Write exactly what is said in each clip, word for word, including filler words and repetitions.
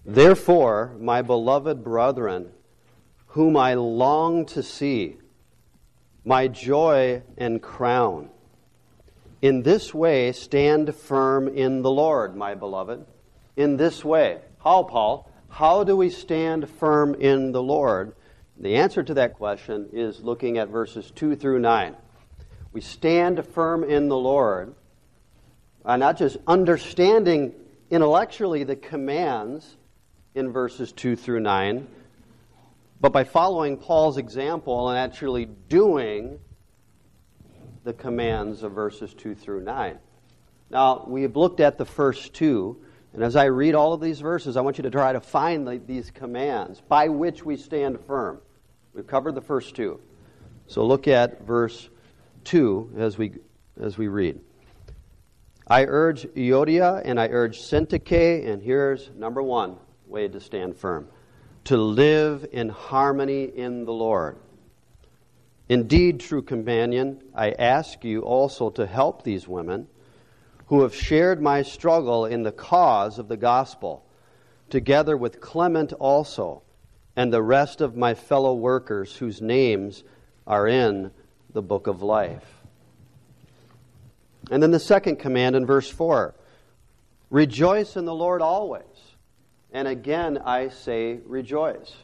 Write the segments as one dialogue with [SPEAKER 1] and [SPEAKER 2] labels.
[SPEAKER 1] Therefore, my beloved brethren, whom I long to see, my joy and crown, in this way stand firm in the Lord, my beloved. In this way. How, Paul? How do we stand firm in the Lord? The answer to that question is looking at verses two through nine. We stand firm in the Lord, uh, not just understanding intellectually the commands in verses two through nine, but by following Paul's example and actually doing the commands of verses two through nine. Now, we've looked at the first two, and as I read all of these verses, I want you to try to find the, these commands by which we stand firm. We've covered the first two. So look at verse two as we as we read. I urge Euodia and I urge Syntyche, and here's number one way to stand firm: to live in harmony in the Lord. Indeed, true companion, I ask you also to help these women who have shared my struggle in the cause of the gospel, together with Clement also, and the rest of my fellow workers whose names are in the book of life. And then the second command in verse four, rejoice in the Lord always. And again I say rejoice.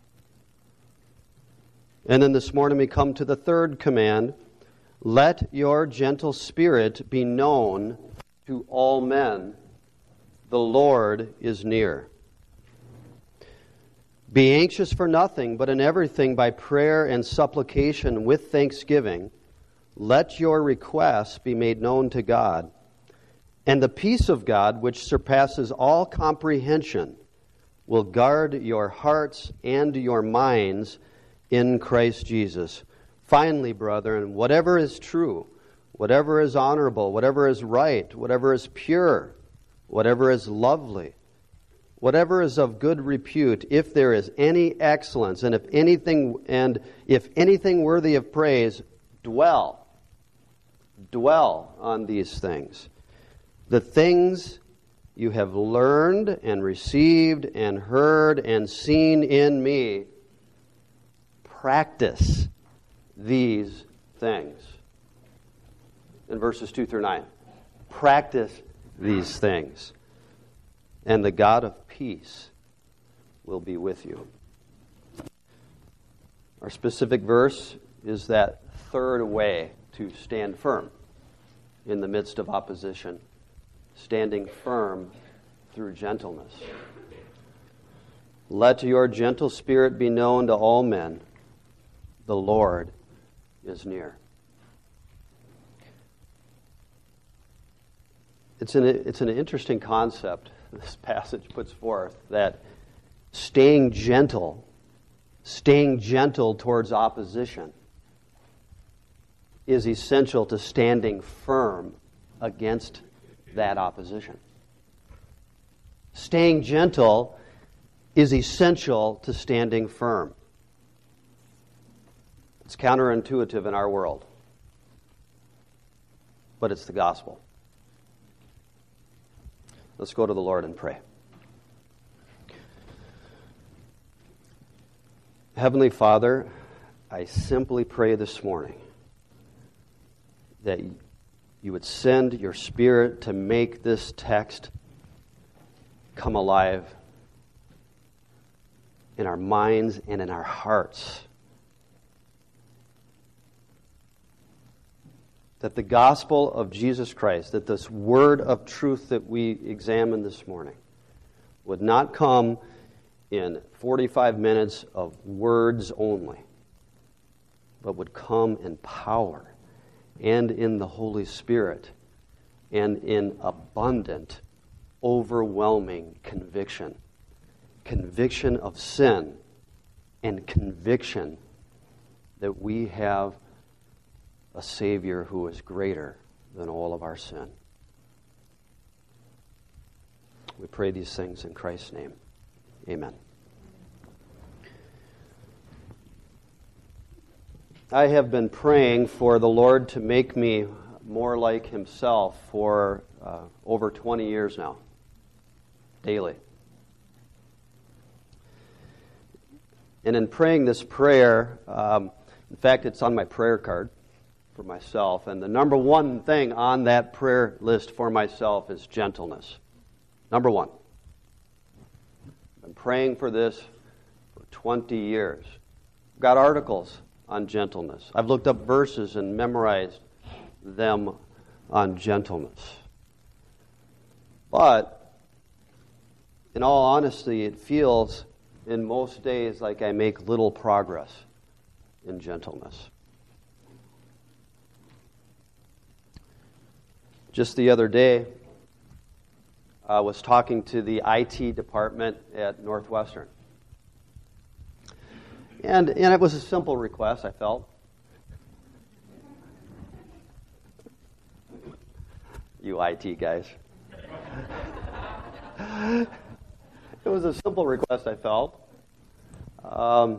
[SPEAKER 1] And then this morning we come to the third command, let your gentle spirit be known to all men. The Lord is near. Be anxious for nothing, but in everything by prayer and supplication with thanksgiving, let your requests be made known to God. And the peace of God, which surpasses all comprehension, will guard your hearts and your minds in Christ Jesus. Finally, brethren, whatever is true, whatever is honorable, whatever is right, whatever is pure, whatever is lovely, whatever is of good repute, if there is any excellence, and if anything and if anything worthy of praise, dwell, dwell on these things. The things you have learned and received and heard and seen in me, practice these things. In verses two through nine. Practice these things, and the God of peace will be with you. Our specific verse is that third way to stand firm in the midst of opposition, standing firm through gentleness. Let your gentle spirit be known to all men. The Lord is near. It's an, it's an interesting concept this passage puts forth, that staying gentle, staying gentle towards opposition is essential to standing firm against that opposition. Staying gentle is essential to standing firm. It's counterintuitive in our world, but it's the gospel. Let's go to the Lord and pray. Heavenly Father, I simply pray this morning that you would send your Spirit to make this text come alive in our minds and in our hearts. That the gospel of Jesus Christ, that this word of truth that we examine this morning would not come in forty-five minutes of words only, but would come in power and in the Holy Spirit and in abundant, overwhelming conviction. Conviction of sin and conviction that we have a Savior who is greater than all of our sin. We pray these things in Christ's name. Amen. I have been praying for the Lord to make me more like Himself for uh, over twenty years now, daily. And in praying this prayer, um, in fact, it's on my prayer card for myself, and the number one thing on that prayer list for myself is gentleness. Number one. I've been praying for this for twenty years. I've got articles on gentleness. I've looked up verses and memorized them on gentleness. But, in all honesty, it feels in most days like I make little progress in gentleness. Just the other day, I was talking to the I T department at Northwestern. And, and it was a simple request, I felt. You I T guys. It was a simple request, I felt. Um,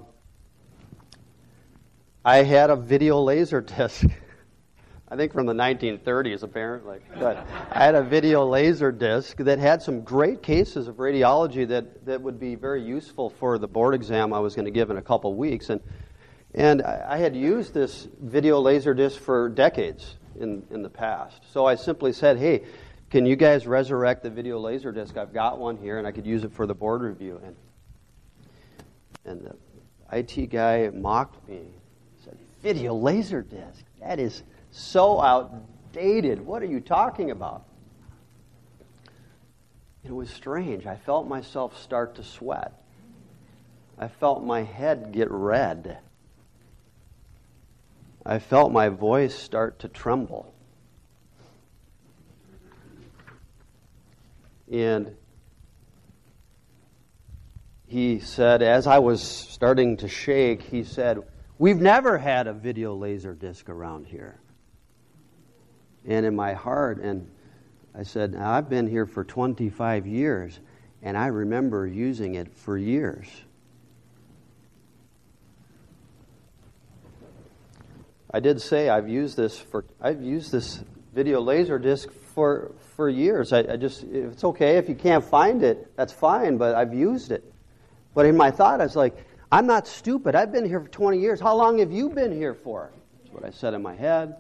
[SPEAKER 1] I had a video laser disc. I think from the nineteen thirties, apparently. But I had a video laser disc that had some great cases of radiology that, that would be very useful for the board exam I was going to give in a couple of weeks. And and I had used this video laser disc for decades in, in the past. So I simply said, hey, can you guys resurrect the video laser disc? I've got one here, and I could use it for the board review. And, and the I T guy mocked me. He said, video laser disc? That is so outdated. What are you talking about? It was strange. I felt myself start to sweat. I felt my head get red. I felt my voice start to tremble. And he said, as I was starting to shake, he said, we've never had a video laser disc around here. And in my heart, and I said, now, I've been here for twenty-five years, and I remember using it for years. I did say I've used this for I've used this video laser disc for for years. I, I just if it's okay if you can't find it, that's fine, but I've used it. But in my thought, I was like, I'm not stupid. I've been here for twenty years. How long have you been here for? That's what I said in my head.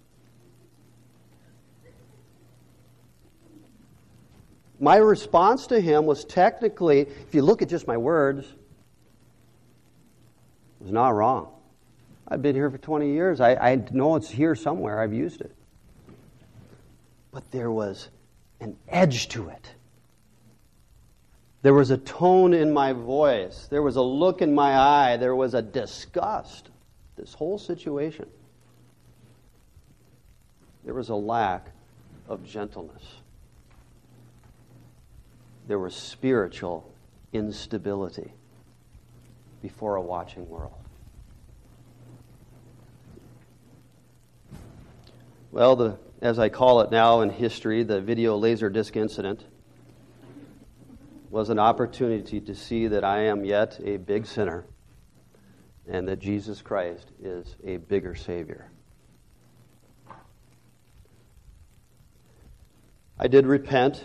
[SPEAKER 1] My response to him was technically, if you look at just my words, was not wrong. I've been here for twenty years. I, I know it's here somewhere. I've used it. But there was an edge to it. There was a tone in my voice. There was a look in my eye. There was a disgust. This whole situation. There was a lack of gentleness. There was spiritual instability before a watching world. Well, the, as I call it now in history, the video laser disc incident was an opportunity to see that I am yet a big sinner and that Jesus Christ is a bigger Savior. I did repent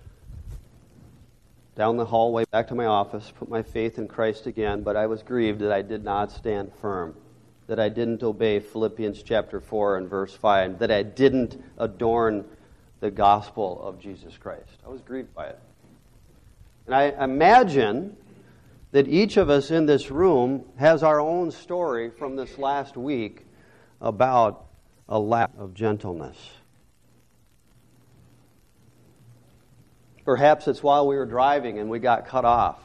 [SPEAKER 1] down the hallway back to my office, put my faith in Christ again, but I was grieved that I did not stand firm, that I didn't obey Philippians chapter four and verse five, that I didn't adorn the gospel of Jesus Christ. I was grieved by it. And I imagine that each of us in this room has our own story from this last week about a lack of gentleness. Perhaps it's while we were driving and we got cut off.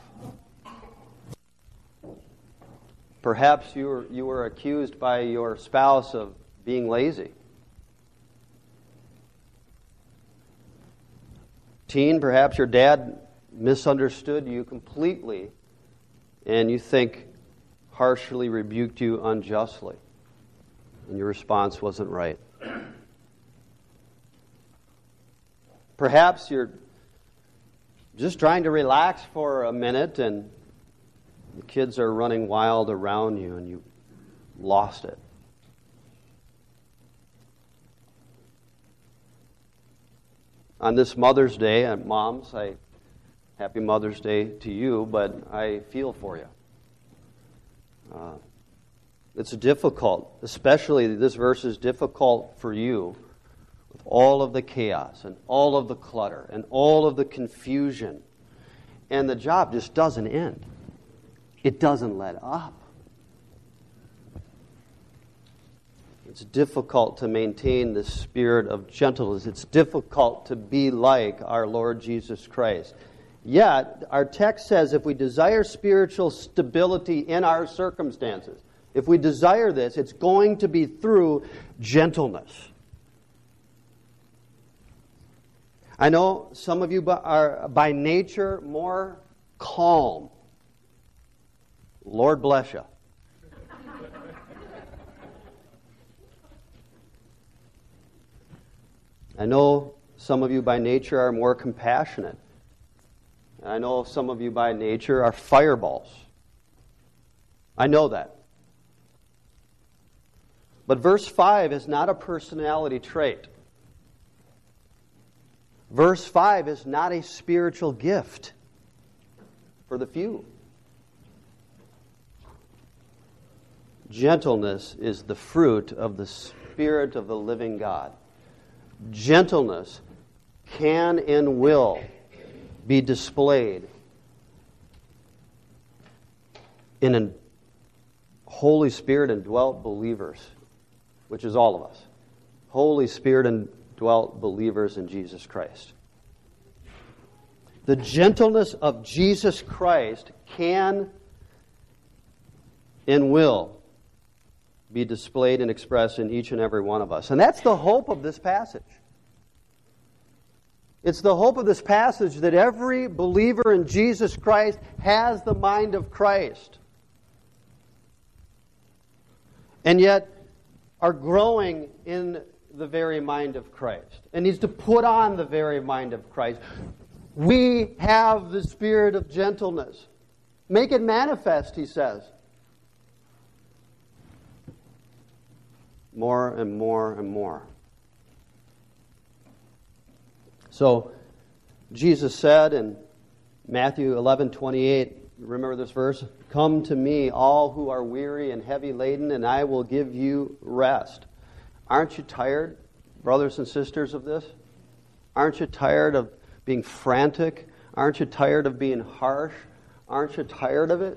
[SPEAKER 1] Perhaps you were, you were accused by your spouse of being lazy. Teen, perhaps your dad misunderstood you completely and you think harshly rebuked you unjustly and your response wasn't right. Perhaps you're just trying to relax for a minute and the kids are running wild around you and you lost it. On this Mother's Day, and moms, I happy Mother's Day to you, but I feel for you. Uh, it's difficult, especially this verse is difficult for you with all of the chaos and all of the clutter and all of the confusion. And the job just doesn't end. It doesn't let up. It's difficult to maintain the spirit of gentleness. It's difficult to be like our Lord Jesus Christ. Yet, our text says if we desire spiritual stability in our circumstances, if we desire this, it's going to be through gentleness. I know some of you are by nature more calm. Lord bless you. I know some of you by nature are more compassionate. I know some of you by nature are fireballs. I know that. But verse five is not a personality trait. Verse five is not a spiritual gift for the few. Gentleness is the fruit of the Spirit of the living God. Gentleness can and will be displayed in a Holy Spirit indwelt believers, which is all of us. Holy Spirit indwelt believers in Jesus Christ. The gentleness of Jesus Christ can and will be displayed and expressed in each and every one of us. And that's the hope of this passage. It's the hope of this passage that every believer in Jesus Christ has the mind of Christ. And yet are growing in the very mind of Christ. And needs to put on the very mind of Christ. We have the spirit of gentleness. Make it manifest, he says. More and more and more. So, Jesus said in Matthew eleven twenty-eight, remember this verse? Come to me, all who are weary and heavy laden, and I will give you rest. Aren't you tired, brothers and sisters, of this? Aren't you tired of being frantic? Aren't you tired of being harsh? Aren't you tired of it?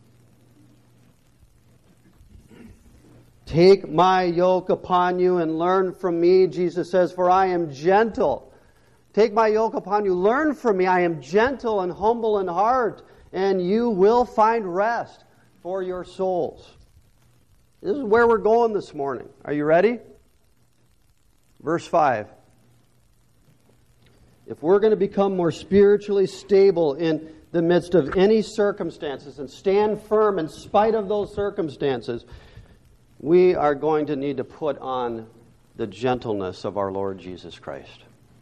[SPEAKER 1] Take my yoke upon you and learn from me, Jesus says, for I am gentle. Take my yoke upon you, learn from me. I am gentle and humble in heart, and you will find rest for your souls. This is where we're going this morning. Are you ready? Verse five. If we're going to become more spiritually stable in the midst of any circumstances and stand firm in spite of those circumstances, we are going to need to put on the gentleness of our Lord Jesus Christ.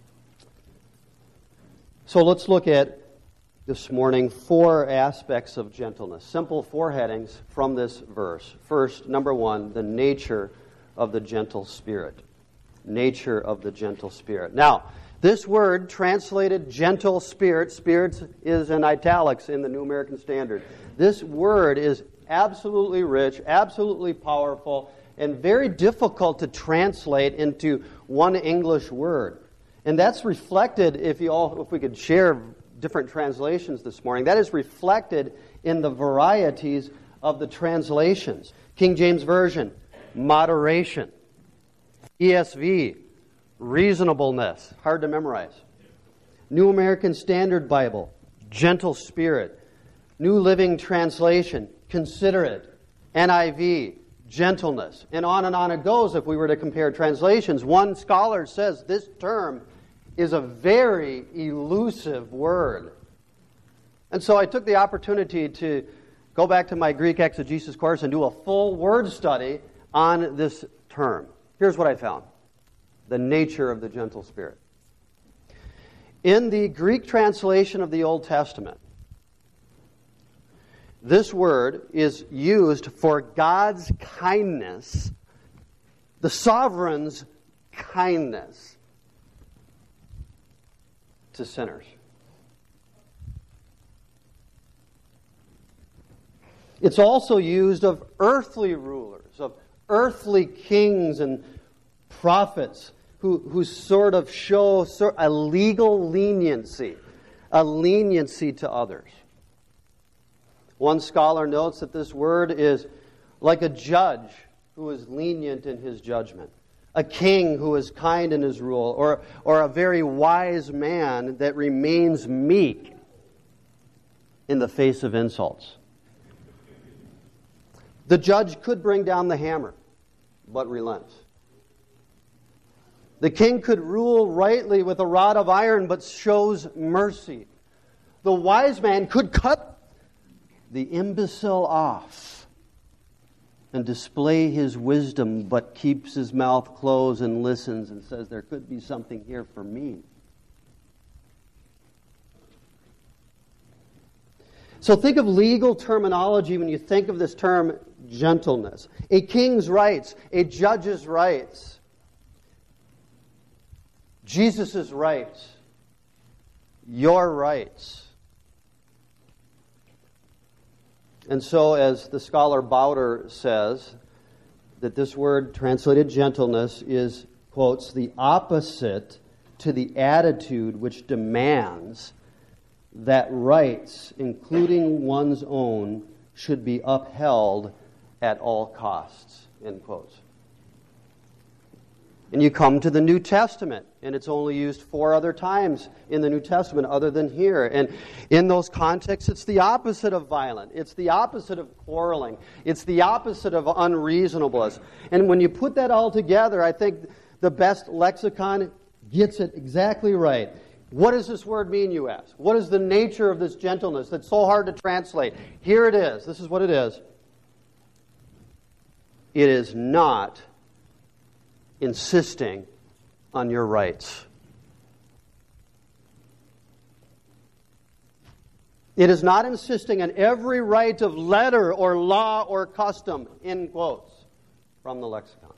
[SPEAKER 1] So let's look at this morning four aspects of gentleness. Simple four headings from this verse. First, number one, the nature of the gentle spirit. Nature of the gentle spirit. Now, this word translated gentle spirit, spirits is in italics in the New American Standard. This word is absolutely rich, absolutely powerful, and very difficult to translate into one English word. And that's reflected, if you all, if we could share different translations this morning, that is reflected in the varieties of the translations. King James Version, moderation. E S V, reasonableness. Hard to memorize. New American Standard Bible, gentle spirit. New Living Translation, considerate. N I V, gentleness. And on and on it goes if we were to compare translations. One scholar says this term is a very elusive word. And so I took the opportunity to go back to my Greek exegesis course and do a full word study on this term. Here's what I found. The nature of the gentle spirit. In the Greek translation of the Old Testament, this word is used for God's kindness, the sovereign's kindness to sinners. It's also used of earthly rulers, of earthly kings and prophets who, who sort of show a legal leniency, a leniency to others. One scholar notes that this word is like a judge who is lenient in his judgment, a king who is kind in his rule, or, or a very wise man that remains meek in the face of insults. The judge could bring down the hammer, but relents. The king could rule rightly with a rod of iron, but shows mercy. The wise man could cut the imbecile off and display his wisdom, but keeps his mouth closed and listens and says, there could be something here for me. So think of legal terminology when you think of this term gentleness. A king's rights, a judge's rights, Jesus' rights, your rights. And so, as the scholar Bowder says, that this word translated gentleness is, quotes, the opposite to the attitude which demands that rights, including one's own, should be upheld at all costs, end quotes. And you come to the New Testament, and it's only used four other times in the New Testament other than here. And in those contexts, it's the opposite of violent. It's the opposite of quarreling. It's the opposite of unreasonableness. And when you put that all together, I think the best lexicon gets it exactly right. What does this word mean, you ask? What is the nature of this gentleness that's so hard to translate? Here it is. This is what it is. It is not insisting on your rights. It is not insisting on every right of letter or law or custom, in quotes, from the lexicon.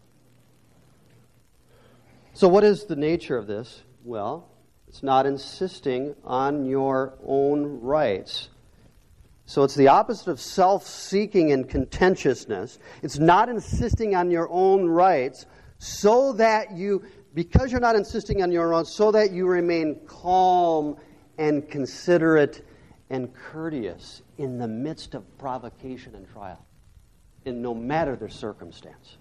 [SPEAKER 1] So what is the nature of this? Well, it's not insisting on your own rights. So it's the opposite of self-seeking and contentiousness. It's not insisting on your own rights so that you, because you're not insisting on your own, so that you remain calm and considerate and courteous in the midst of provocation and trial, in no matter the circumstance.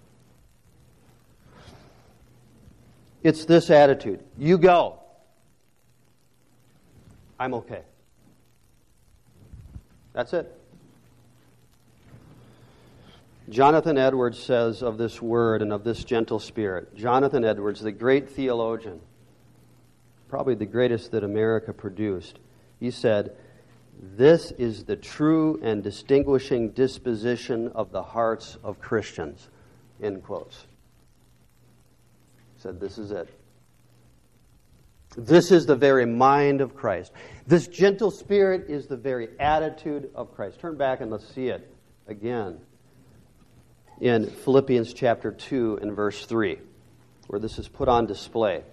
[SPEAKER 1] It's this attitude. You go. I'm okay. That's it. Jonathan Edwards says of this word and of this gentle spirit. Jonathan Edwards, the great theologian, probably the greatest that America produced, he said, "This is the true and distinguishing disposition of the hearts of Christians." End quotes. He said, this is it. This is the very mind of Christ. This gentle spirit is the very attitude of Christ. Turn back and let's see it again in Philippians chapter two and verse three, where this is put on display.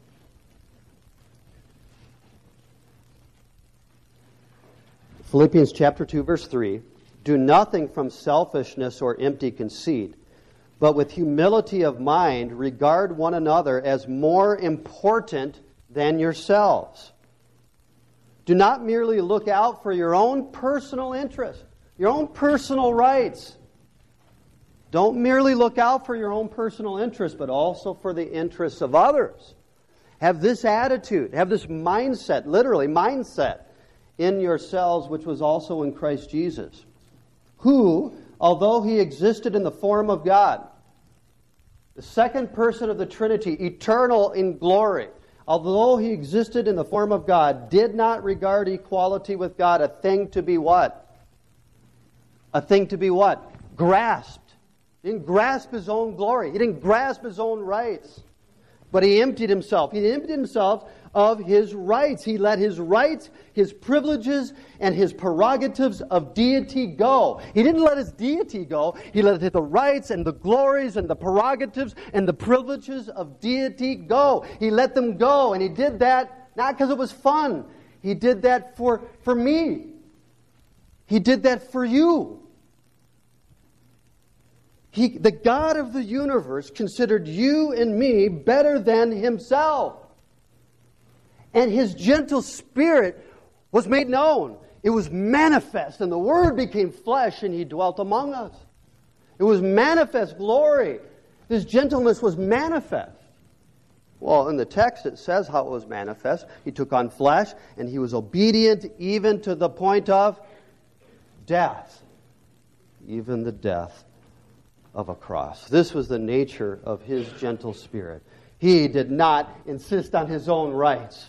[SPEAKER 1] Philippians chapter two, verse three, "Do nothing from selfishness or empty conceit, but with humility of mind regard one another as more important than yourselves. Do not merely look out for your own personal interest, your own personal rights. Don't merely look out for your own personal interest, but also for the interests of others. Have this attitude, have this mindset, literally mindset, in yourselves, which was also in Christ Jesus, who, although he existed in the form of God, the second person of the Trinity, eternal in glory, although he existed in the form of God, did not regard equality with God a thing to be what? A thing to be what? Grasped. He didn't grasp his own glory. He didn't grasp his own rights. But he emptied himself. He emptied himself of his rights. He let his rights, his privileges, and his prerogatives of deity go. He didn't let his deity go. He let the rights and the glories and the prerogatives and the privileges of deity go. He let them go. And he did that not because it was fun. He did that for, for me. He did that for you. He, the God of the universe considered you and me better than himself. And his gentle spirit was made known. It was manifest, and the Word became flesh, and he dwelt among us. It was manifest glory. His gentleness was manifest. Well, in the text it says how it was manifest. He took on flesh, and he was obedient even to the point of death. Even the death of a cross. This was the nature of his gentle spirit. He did not insist on his own rights.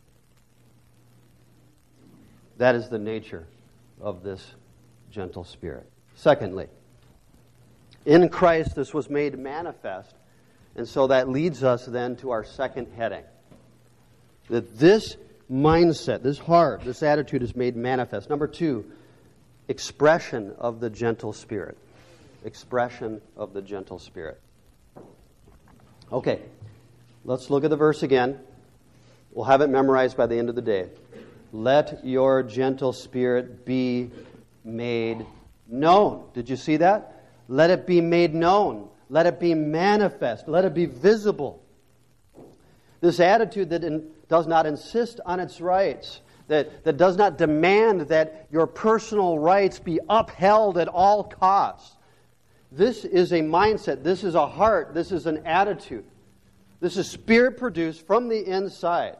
[SPEAKER 1] That is the nature of this gentle spirit. Secondly, in Christ this was made manifest, and so that leads us then to our second heading. That this mindset, this heart, this attitude is made manifest. Number two, expression of the gentle spirit. Expression of the gentle spirit. Okay, let's look at the verse again. We'll have it memorized by the end of the day. Let your gentle spirit be made known. Did you see that? Let it be made known. Let it be manifest. Let it be visible. This attitude that in, does not insist on its rights, that, that does not demand that your personal rights be upheld at all costs. This is a mindset. This is a heart. This is an attitude. This is spirit produced from the inside.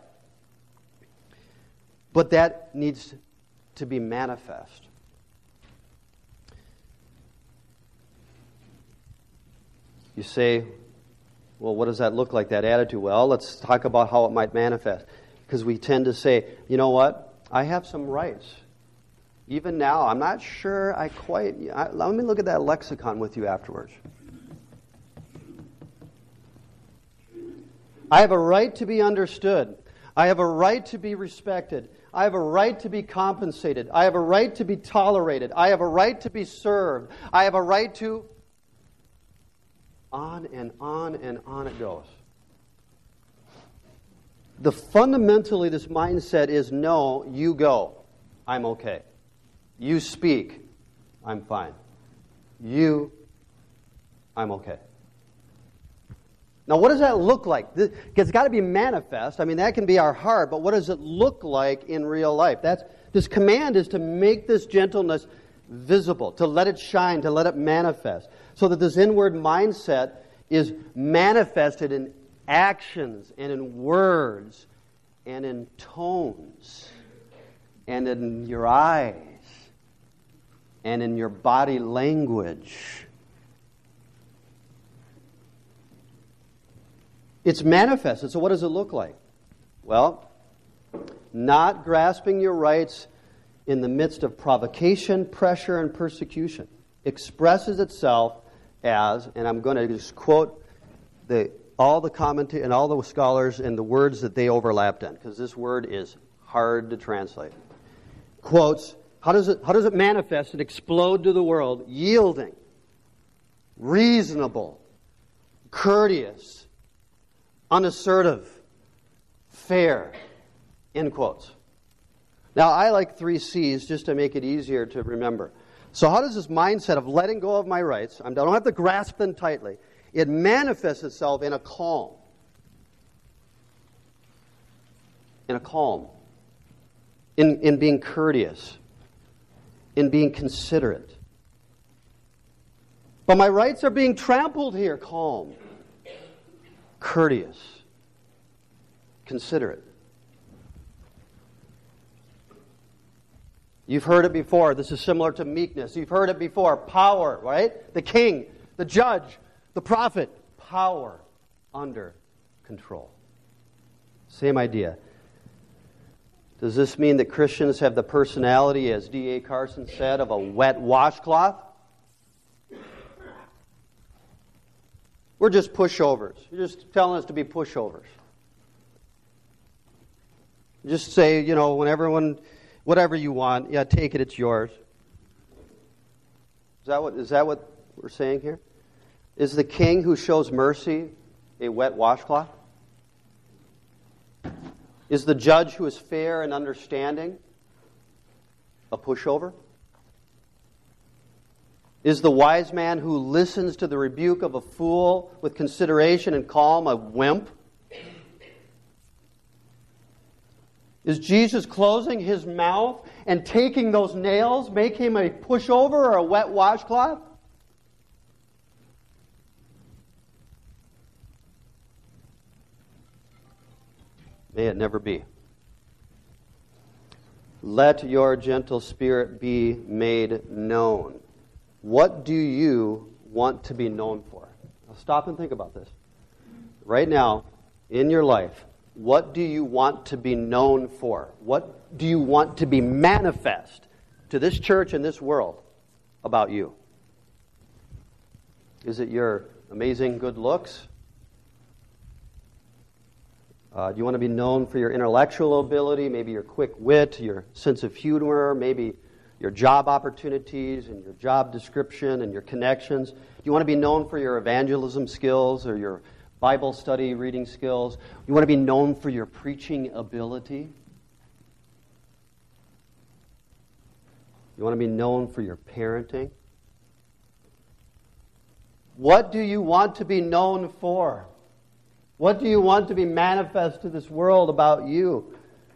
[SPEAKER 1] But that needs to be manifest. You say, well, what does that look like, that attitude? Well, let's talk about how it might manifest. Because we tend to say, you know what? I have some rights. Even now, I'm not sure I quite... I, let me look at that lexicon with you afterwards. I have a right to be understood. I have a right to be respected. I have a right to be compensated. I have a right to be tolerated. I have a right to be served. I have a right to... On and on and on it goes. The fundamentally, this mindset is, no, you go. I'm okay. You speak. I'm fine. You, I'm okay. Now, what does that look like? It's got to be manifest. I mean, that can be our heart, but what does it look like in real life? That's, this command is to make this gentleness visible, to let it shine, to let it manifest, so that this inward mindset is manifested in actions and in words and in tones and in your eyes and in your body language. It's manifested. So what does it look like? Well, not grasping your rights in the midst of provocation, pressure, and persecution expresses itself as, and I'm going to just quote the all the commentary and all the scholars and the words that they overlapped in, because this word is hard to translate. Quotes, how does it how does it manifest and explode to the world? Yielding, reasonable, courteous, unassertive, fair, end quotes. Now, I like three C's just to make it easier to remember. So how does this mindset of letting go of my rights, I don't have to grasp them tightly, it manifests itself in a calm. In a calm. In, in being courteous. In being considerate. But my rights are being trampled here. Calm. Courteous. Considerate. You've heard it before. This is similar to meekness. You've heard it before. Power, right? The king, the judge, the prophet. Power under control. Same idea. Does this mean that Christians have the personality, as D A Carson said, of a wet washcloth? We're just pushovers. You're just telling us to be pushovers. Just say, you know, when everyone, whatever you want, yeah, take it, it's yours. Is that what, is that what we're saying here? Is the king who shows mercy a wet washcloth? Is the judge who is fair and understanding a pushover? Is the wise man who listens to the rebuke of a fool with consideration and calm a wimp? Is Jesus closing his mouth and taking those nails make him a pushover or a wet washcloth? May it never be. Let your gentle spirit be made known. What do you want to be known for? Now stop and think about this. Right now, in your life, what do you want to be known for? What do you want to be manifest to this church and this world about you? Is it your amazing good looks? Uh, do you want to be known for your intellectual ability, maybe your quick wit, your sense of humor, maybe your job opportunities and your job description and your connections? Do you want to be known for your evangelism skills or your Bible study reading skills? You want to be known for your preaching ability? You want to be known for your parenting? What do you want to be known for? What do you want to be manifest to this world about you?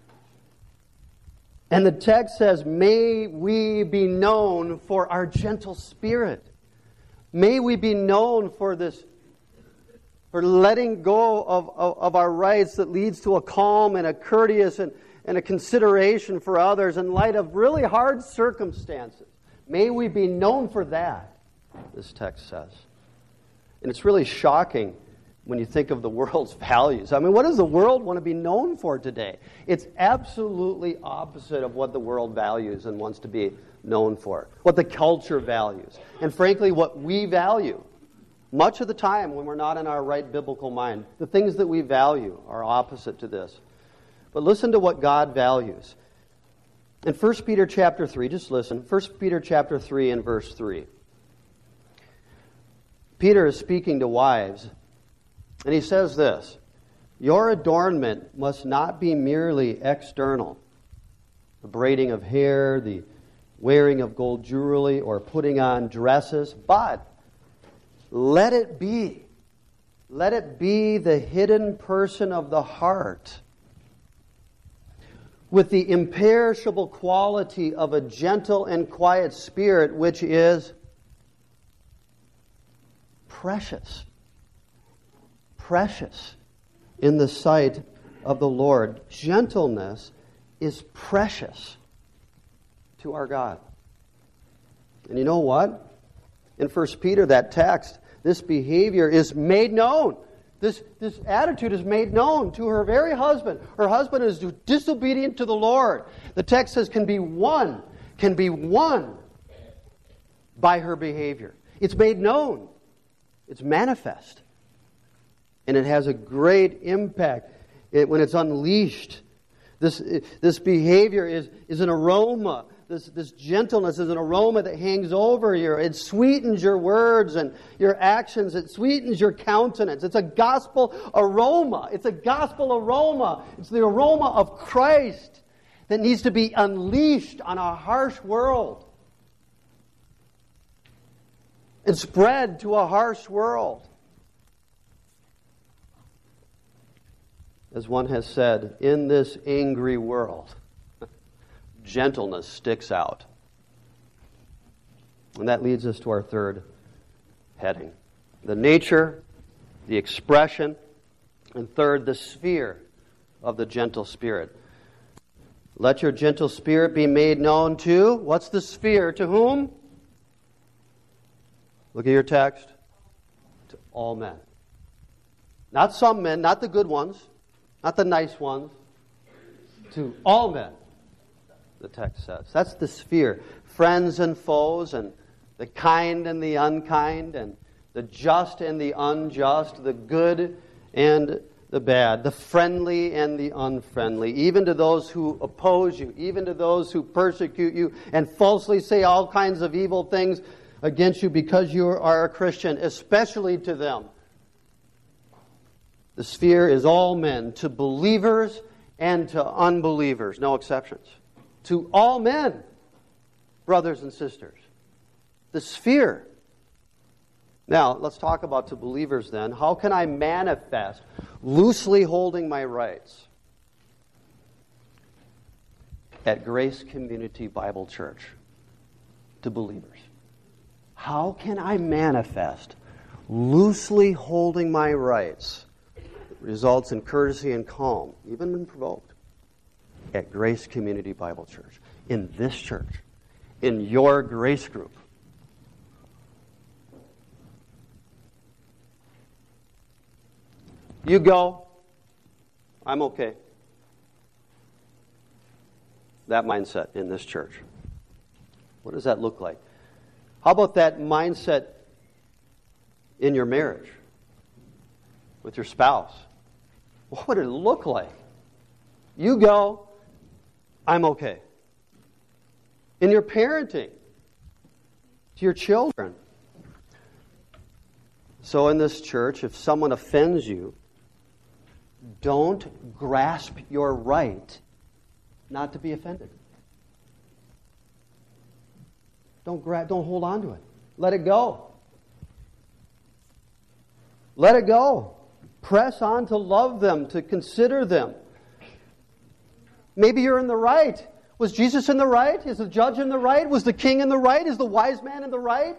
[SPEAKER 1] And the text says, may we be known for our gentle spirit. May we be known for this, for letting go of, of, of our rights that leads to a calm and a courteous and, and a consideration for others in light of really hard circumstances. May we be known for that, this text says. And it's really shocking when you think of the world's values. I mean, what does the world want to be known for today? It's absolutely opposite of what the world values and wants to be known for, what the culture values, and frankly, what we value. Much of the time when we're not in our right biblical mind, the things that we value are opposite to this. But listen to what God values. In First Peter chapter three, just listen, First Peter chapter three and verse three. Peter is speaking to wives, and he says this, your adornment must not be merely external, the braiding of hair, the wearing of gold jewelry, or putting on dresses, but let it be. Let it be the hidden person of the heart, with the imperishable quality of a gentle and quiet spirit, which is precious. Precious in the sight of the Lord. Gentleness is precious to our God. And you know what? In First Peter, that text, this behavior is made known. This, this attitude is made known to her very husband. Her husband is disobedient to the Lord. The text says can be won, can be won by her behavior. It's made known. It's manifest. And it has a great impact when it's unleashed. This, this behavior is, is an aroma. This, this gentleness is an aroma that hangs over you. It sweetens your words and your actions. It sweetens your countenance. It's a gospel aroma. It's a gospel aroma. It's the aroma of Christ that needs to be unleashed on a harsh world and spread to a harsh world. As one has said, in this angry world, gentleness sticks out. And that leads us to our third heading. The nature, the expression, and third, the sphere of the gentle spirit. Let your gentle spirit be made known to, what's the sphere? To whom? Look at your text. To all men. Not some men, not the good ones. Not the nice ones. To all men, the text says. That's the sphere. Friends and foes, and the kind and the unkind, and the just and the unjust, the good and the bad, the friendly and the unfriendly, even to those who oppose you, even to those who persecute you and falsely say all kinds of evil things against you because you are a Christian, especially to them. The sphere is all men, to believers and to unbelievers, no exceptions. To all men, brothers and sisters. the sphere. Now, let's talk about to believers then. How can I manifest loosely holding my rights at Grace Community Bible Church to believers? How can I manifest loosely holding my rights? It results in courtesy and calm, even when provoked, at Grace Community Bible Church, in this church, in your grace group. You go, I'm okay. That mindset in this church. What does that look like? How about that mindset in your marriage with your spouse? What would it look like? You go, I'm okay. In your parenting, to your children. So in this church, if someone offends you, don't grasp your right not to be offended. Don't grab, don't hold on to it. Let it go. Let it go. Press on to love them, to consider them. Maybe you're in the right. Was Jesus in the right? Is the judge in the right? Was the king in the right? Is the wise man in the right?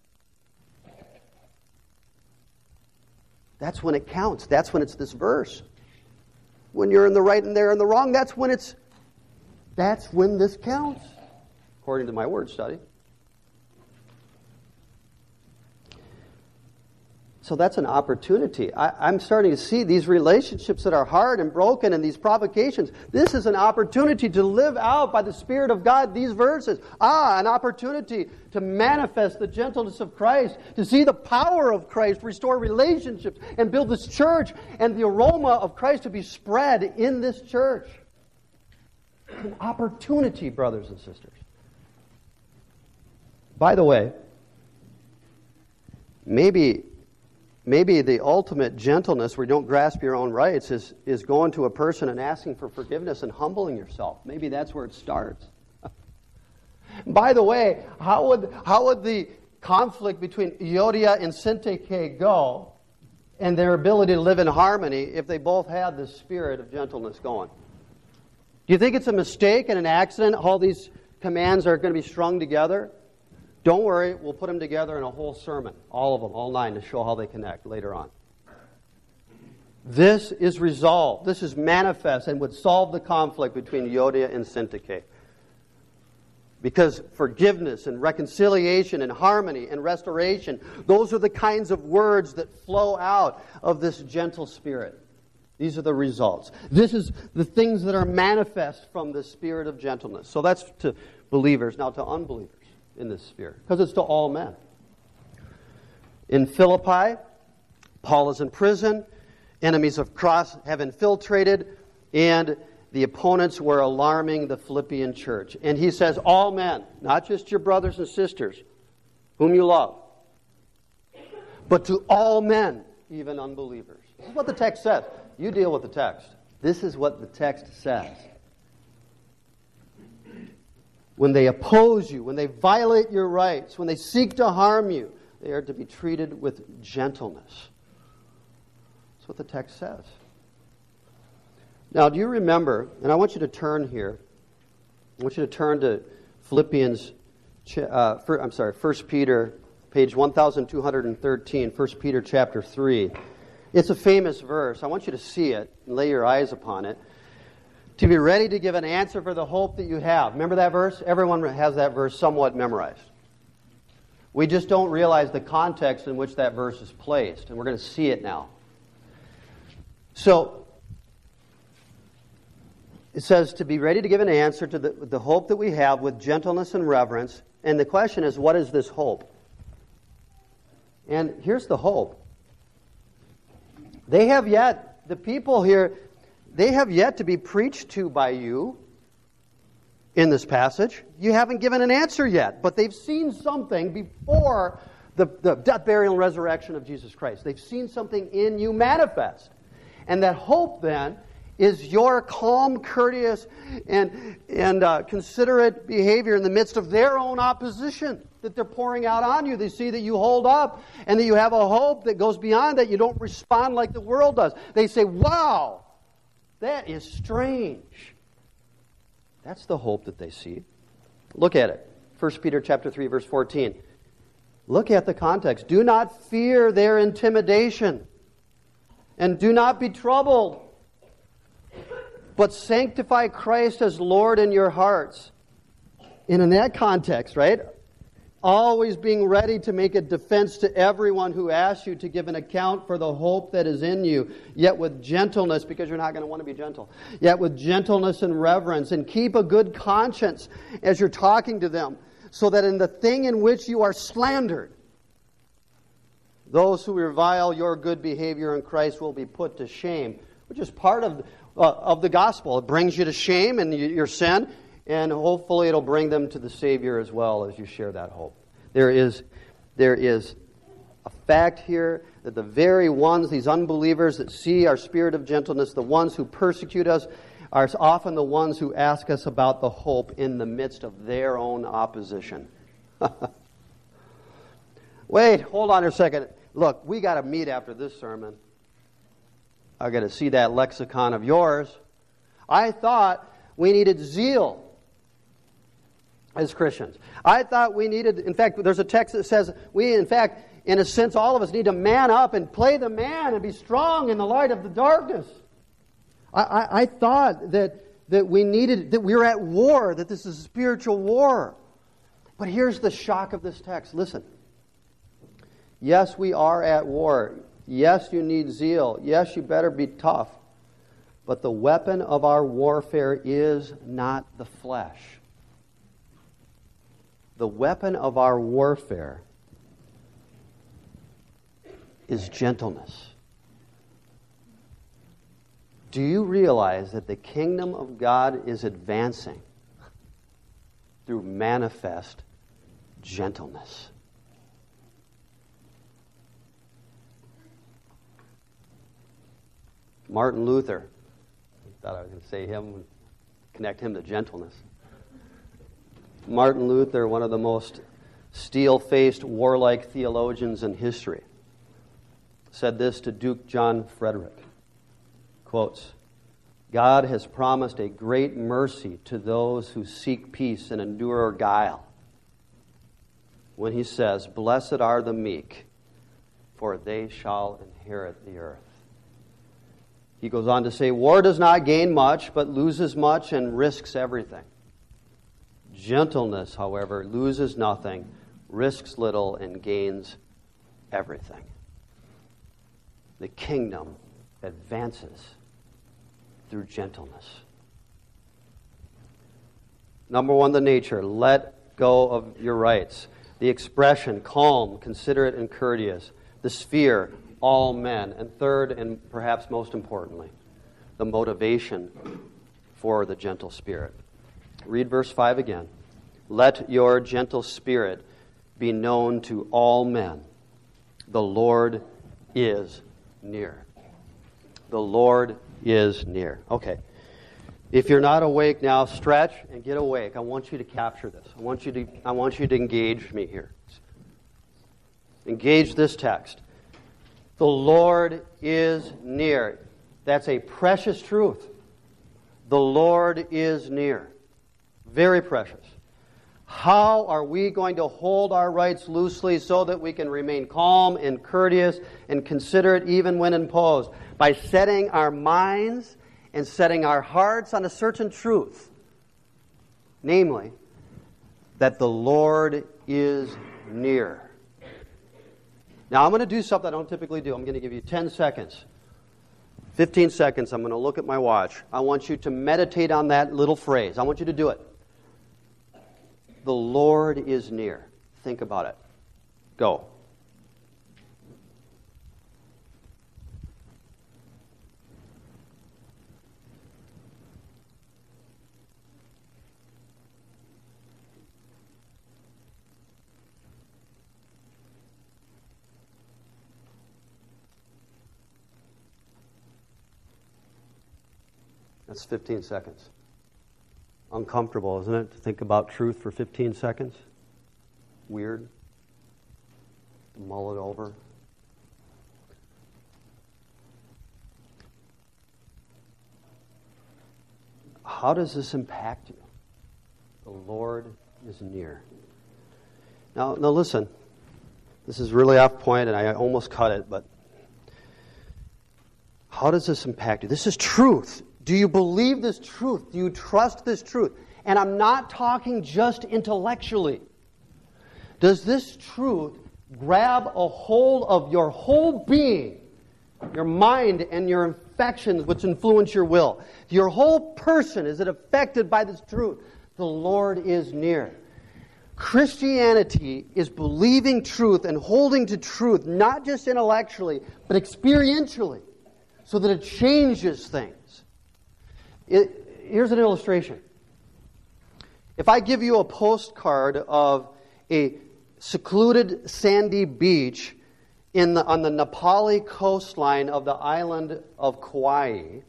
[SPEAKER 1] That's when it counts. That's when it's this verse. When you're in the right and they're in the wrong, that's when it's that's when this counts, according to my word study. So that's an opportunity. I, I'm starting to see these relationships that are hard and broken and these provocations. This is an opportunity to live out by the Spirit of God these verses. Ah, an opportunity to manifest the gentleness of Christ, to see the power of Christ, restore relationships, and build this church, and the aroma of Christ to be spread in this church. An opportunity, brothers and sisters. By the way, maybe... Maybe the ultimate gentleness where you don't grasp your own rights is, is going to a person and asking for forgiveness and humbling yourself. Maybe that's where it starts. By the way, how would how would the conflict between Euodia and Syntyche go and their ability to live in harmony if they both had the spirit of gentleness going? Do you think it's a mistake and an accident all these commands are going to be strung together? Don't worry, we'll put them together in a whole sermon, all of them, all nine, to show how they connect later on. This is resolved. This is manifest and would solve the conflict between Euodia and Syntyche. Because forgiveness and reconciliation and harmony and restoration, those are the kinds of words that flow out of this gentle spirit. These are the results. This is the things that are manifest from the spirit of gentleness. So that's to believers. Now to unbelievers in this sphere, because it's to all men. In Philippi, Paul is in prison. Enemies of cross have infiltrated, and the opponents were alarming the Philippian church. And he says, all men, not just your brothers and sisters, whom you love, but to all men, even unbelievers. This is what the text says. You deal with the text. This is what the text says. When they oppose you, when they violate your rights, when they seek to harm you, they are to be treated with gentleness. That's what the text says. Now, do you remember, and I want you to turn here, I want you to turn to Philippians, uh, for, I'm sorry, First Peter, page one thousand two hundred thirteen, First Peter chapter three. It's a famous verse. I want you to see it and lay your eyes upon it. To be ready to give an answer for the hope that you have. Remember that verse? Everyone has that verse somewhat memorized. We just don't realize the context in which that verse is placed, and we're going to see it now. So, it says to be ready to give an answer to the, the hope that we have with gentleness and reverence. And the question is, what is this hope? And here's the hope. They have yet, the people here, they have yet to be preached to by you in this passage. You haven't given an answer yet, but they've seen something before the, the death, burial, and resurrection of Jesus Christ. They've seen something in you manifest. And that hope then is your calm, courteous, and, and uh, considerate behavior in the midst of their own opposition that they're pouring out on you. They see that you hold up and that you have a hope that goes beyond that. You don't respond like the world does. They say, wow, that is strange. That's the hope that they see. Look at it. First Peter chapter three, verse fourteen. Look at the context. Do not fear their intimidation, and do not be troubled, but sanctify Christ as Lord in your hearts. And in that context, right? Always being ready to make a defense to everyone who asks you to give an account for the hope that is in you, yet with gentleness, because you're not going to want to be gentle, yet with gentleness and reverence, and keep a good conscience as you're talking to them, so that in the thing in which you are slandered, those who revile your good behavior in Christ will be put to shame, which is part of, uh, of the gospel. It brings you to shame and your sin, and hopefully it'll bring them to the Savior as well as you share that hope. There is, there is a fact here that the very ones, these unbelievers that see our spirit of gentleness, the ones who persecute us, are often the ones who ask us about the hope in the midst of their own opposition. Wait, hold on a second. Look, we got to meet after this sermon. I got to see that lexicon of yours. I thought we needed zeal as Christians. I thought we needed, in fact, there's a text that says we, in fact, in a sense, all of us need to man up and play the man and be strong in the light of the darkness. I, I, I thought that, that we needed, that we were at war, that this is a spiritual war. But here's the shock of this text. Listen. Yes, we are at war. Yes, you need zeal. Yes, you better be tough. But the weapon of our warfare is not the flesh. The weapon of our warfare is gentleness. Do you realize that the kingdom of God is advancing through manifest gentleness? Martin Luther, I thought I was going to say him, connect him to gentleness. Martin Luther, one of the most steel-faced, warlike theologians in history, said this to Duke John Frederick. Quotes, God has promised a great mercy to those who seek peace and endure guile, when he says, blessed are the meek, for they shall inherit the earth. He goes on to say, war does not gain much, but loses much and risks everything. Gentleness, however, loses nothing, risks little, and gains everything. The kingdom advances through gentleness. Number one, the nature. Let go of your rights. The expression, calm, considerate, and courteous. The sphere, all men. And third, and perhaps most importantly, the motivation for the gentle spirit. Read verse five again. Let your gentle spirit be known to all men. The Lord is near. The Lord is near. Okay. If you're not awake now, stretch and get awake. I want you to capture this. I want you to, I want you to engage me here. Engage this text. The Lord is near. That's a precious truth. The Lord is near. Very precious. How are we going to hold our rights loosely so that we can remain calm and courteous and considerate even when imposed? By setting our minds and setting our hearts on a certain truth. Namely, that the Lord is near. Now, I'm going to do something I don't typically do. I'm going to give you ten seconds. fifteen seconds. I'm going to look at my watch. I want you to meditate on that little phrase. I want you to do it. The Lord is near. Think about it. Go. That's fifteen seconds. Uncomfortable, isn't it, to think about truth for fifteen seconds? Weird. To mull it over. How does this impact you? The Lord is near. Now, now listen. This is really off point, and I almost cut it, but how does this impact you? This is truth. Do you believe this truth? Do you trust this truth? And I'm not talking just intellectually. Does this truth grab a hold of your whole being, your mind and your affections, which influence your will? Your whole person, is it affected by this truth? The Lord is near. Christianity is believing truth and holding to truth, not just intellectually, but experientially, so that it changes things. It, here's an illustration. If I give you a postcard of a secluded sandy beach in the, on the Nepali coastline of the island of Kauai,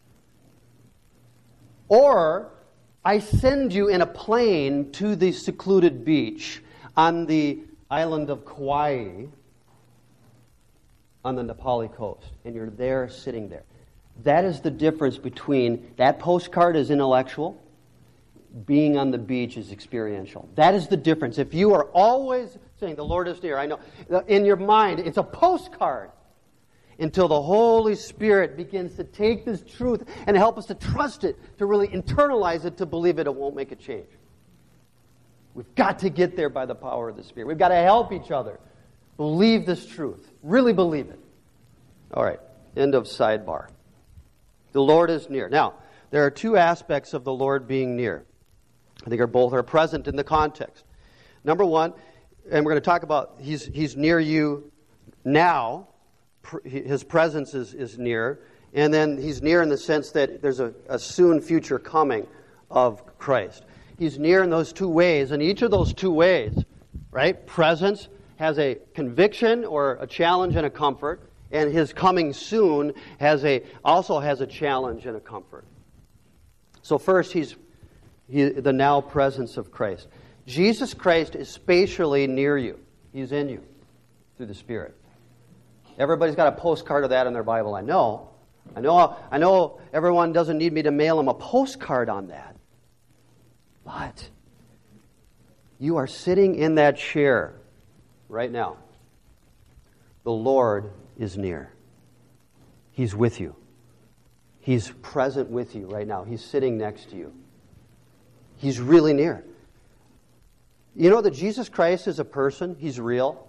[SPEAKER 1] or I send you in a plane to the secluded beach on the island of Kauai on the Nepali coast, and you're there sitting there. That is the difference between that postcard is intellectual, being on the beach is experiential. That is the difference. If you are always saying, the Lord is near, I know, in your mind, it's a postcard, until the Holy Spirit begins to take this truth and help us to trust it, to really internalize it, to believe it, it won't make a change. We've got to get there by the power of the Spirit. We've got to help each other believe this truth. Really believe it. All right, end of sidebar. The Lord is near. Now, there are two aspects of the Lord being near. I think are both are present in the context. Number one, and we're going to talk about He's He's near you now. His presence is, is near. And then He's near in the sense that there's a, a soon future coming of Christ. He's near in those two ways. And each of those two ways, right? Presence has a conviction or a challenge and a comfort. And His coming soon has a also has a challenge and a comfort. So first, He's he, the now presence of Christ. Jesus Christ is spatially near you. He's in you through the Spirit. Everybody's got a postcard of that in their Bible, I know. I know I know everyone doesn't need me to mail them a postcard on that. But you are sitting in that chair right now. The Lord is near. He's with you. He's present with you right now. He's sitting next to you. He's really near. You know that Jesus Christ is a person. He's real.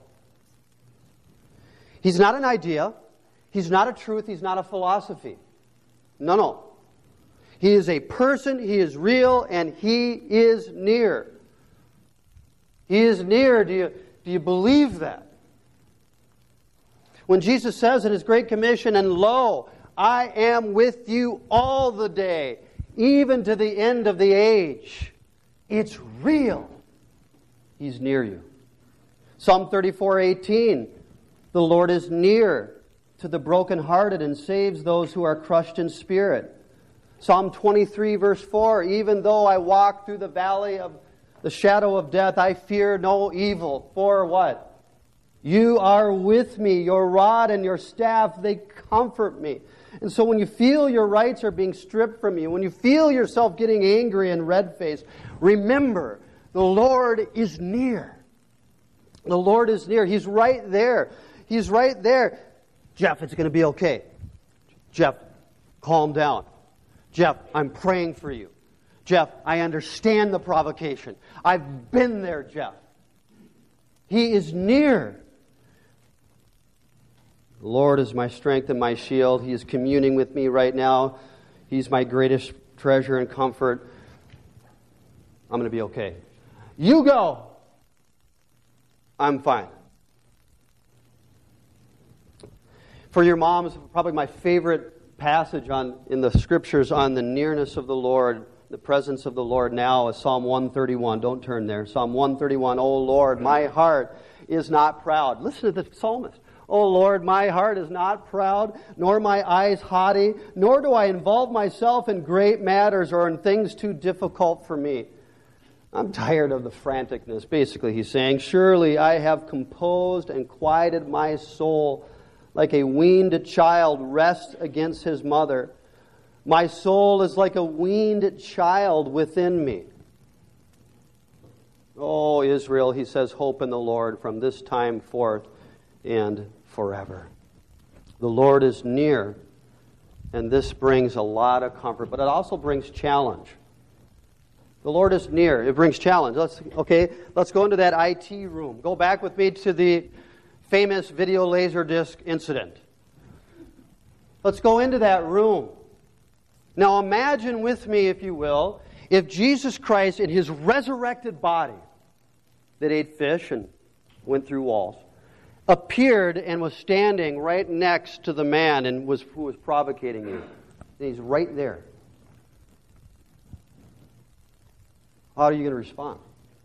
[SPEAKER 1] He's not an idea. He's not a truth. He's not a philosophy. No, no. He is a person. He is real, and He is near. He is near. Do you, do you believe that? When Jesus says in His Great Commission, and lo, I am with you all the day, even to the end of the age. It's real. He's near you. Psalm thirty-four eighteen, the Lord is near to the brokenhearted and saves those who are crushed in spirit. Psalm twenty-three verse four, even though I walk through the valley of the shadow of death, I fear no evil. For what? You are with me. Your rod and your staff, they comfort me. And so when you feel your rights are being stripped from you, when you feel yourself getting angry and red-faced, remember, the Lord is near. The Lord is near. He's right there. He's right there. Jeff, it's going to be okay. Jeff, calm down. Jeff, I'm praying for you. Jeff, I understand the provocation. I've been there, Jeff. He is near. The Lord is my strength and my shield. He is communing with me right now. He's my greatest treasure and comfort. I'm going to be okay. You go. I'm fine. For your moms, probably my favorite passage on in the Scriptures on the nearness of the Lord, the presence of the Lord now is Psalm one thirty-one. Don't turn there. Psalm one thirty-one, O Lord, my heart is not proud. Listen to the psalmist. O Lord, my heart is not proud, nor my eyes haughty, nor do I involve myself in great matters or in things too difficult for me. I'm tired of the franticness. Basically, he's saying, surely I have composed and quieted my soul like a weaned child rests against his mother. My soul is like a weaned child within me. O Israel, he says, hope in the Lord from this time forth and forever. The Lord is near, and this brings a lot of comfort, but it also brings challenge. The Lord is near. It brings challenge. Let's okay. Let's go into that I T room. Go back with me to the famous video laser disc incident. Let's go into that room. Now imagine with me, if you will, if Jesus Christ in His resurrected body that ate fish and went through walls appeared and was standing right next to the man and was who was provocating you. And He's right there. How are you going to respond?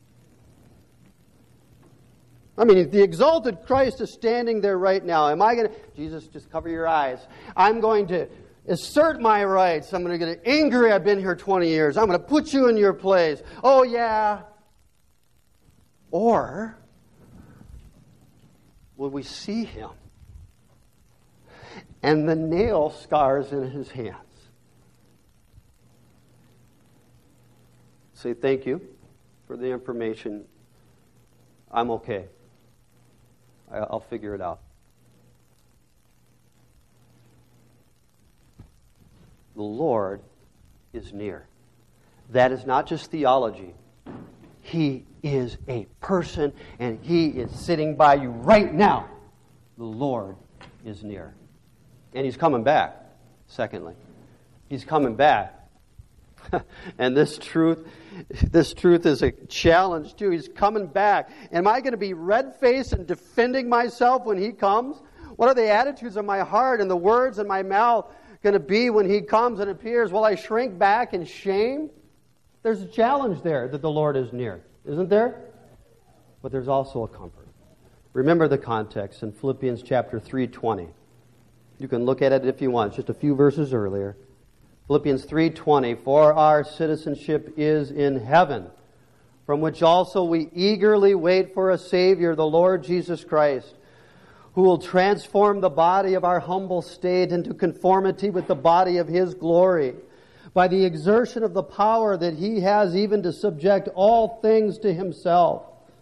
[SPEAKER 1] I mean, if the exalted Christ is standing there right now, am I going to... Jesus, just cover your eyes. I'm going to assert my rights. I'm going to get angry. I've been here twenty years. I'm going to put you in your place. Oh, yeah. Or will we see Him and the nail scars in His hands? Say, thank you for the information. I'm okay. I'll figure it out. The Lord is near. That is not just theology. He is a person, and He is sitting by you right now. The Lord is near. And He's coming back, secondly. He's coming back. And this truth, this truth is a challenge too. He's coming back. Am I going to be red-faced and defending myself when He comes? What are the attitudes of my heart and the words in my mouth going to be when He comes and appears? Will I shrink back in shame? There's a challenge there that the Lord is near, isn't there? But there's also a comfort. Remember the context in Philippians chapter three twenty. You can look at it if you want. It's just a few verses earlier. Philippians three twenty, for our citizenship is in heaven, from which also we eagerly wait for a Savior, the Lord Jesus Christ, who will transform the body of our humble state into conformity with the body of His glory, by the exertion of the power that He has even to subject all things to Himself.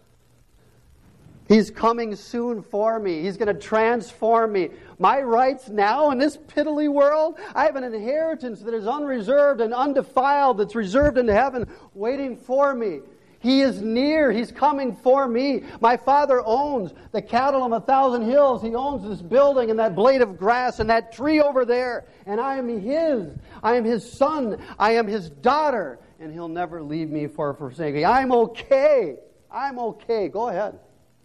[SPEAKER 1] He's coming soon for me. He's going to transform me. My rights now in this piddly world, I have an inheritance that is unreserved and undefiled, that's reserved in heaven, waiting for me. He is near. He's coming for me. My Father owns the cattle on a thousand hills. He owns this building and that blade of grass and that tree over there. And I am His. I am His son. I am His daughter. And He'll never leave me for forsaking me. I'm okay. I'm okay. Go ahead.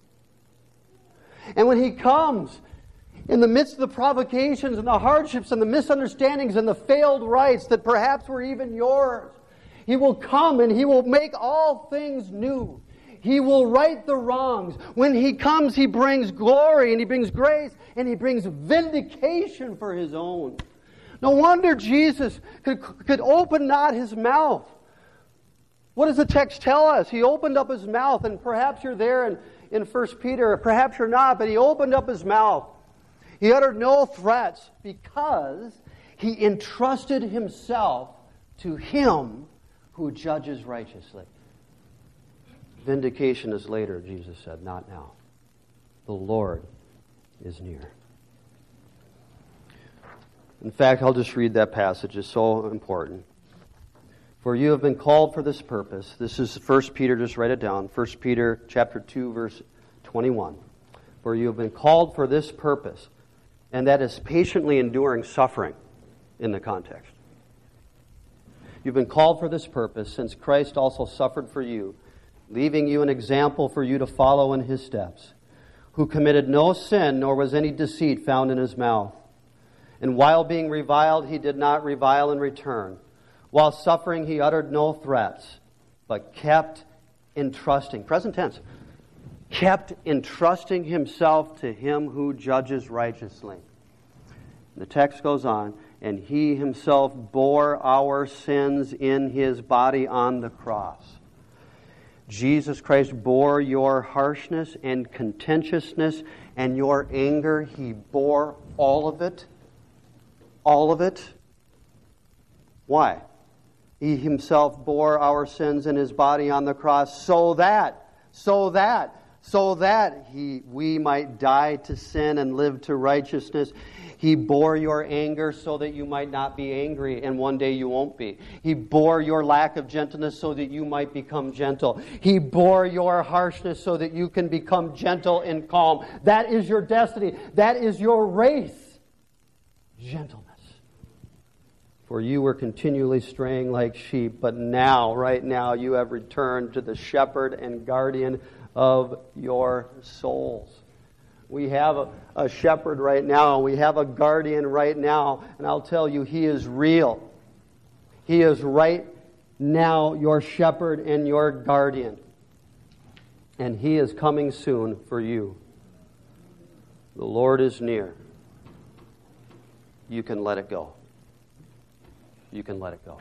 [SPEAKER 1] And when He comes, in the midst of the provocations and the hardships and the misunderstandings and the failed rights that perhaps were even yours, He will come and He will make all things new. He will right the wrongs. When He comes, He brings glory and He brings grace and He brings vindication for His own. No wonder Jesus could, could open not His mouth. What does the text tell us? He opened up His mouth, and perhaps you're there in, in First Peter, or perhaps you're not, but He opened up His mouth. He uttered no threats because He entrusted Himself to Him who judges righteously. Vindication is later, Jesus said, not now. The Lord is near. In fact, I'll just read that passage. It's so important. For you have been called for this purpose. This is First Peter, just write it down. First Peter chapter two, verse twenty-one. For you have been called for this purpose, and that is patiently enduring suffering in the context. You've been called for this purpose, since Christ also suffered for you, leaving you an example for you to follow in His steps, who committed no sin, nor was any deceit found in His mouth. And while being reviled, He did not revile in return. While suffering, He uttered no threats, but kept entrusting, present tense, kept entrusting himself to him who judges righteously. The text goes on, and he himself bore our sins in his body on the cross. Jesus Christ bore your harshness and contentiousness and your anger. He bore all of it. All of it. Why? He himself bore our sins in his body on the cross so that, so that, so that he, we might die to sin and live to righteousness. He bore your anger so that you might not be angry, and one day you won't be. He bore your lack of gentleness so that you might become gentle. He bore your harshness so that you can become gentle and calm. That is your destiny. That is your race. Gentleness. For you were continually straying like sheep, but now, right now, you have returned to the shepherd and guardian of your souls. We have a, a shepherd right now. We have a guardian right now. And I'll tell you, he is real. He is right now your shepherd and your guardian. And he is coming soon for you. The Lord is near. You can let it go. You can let it go.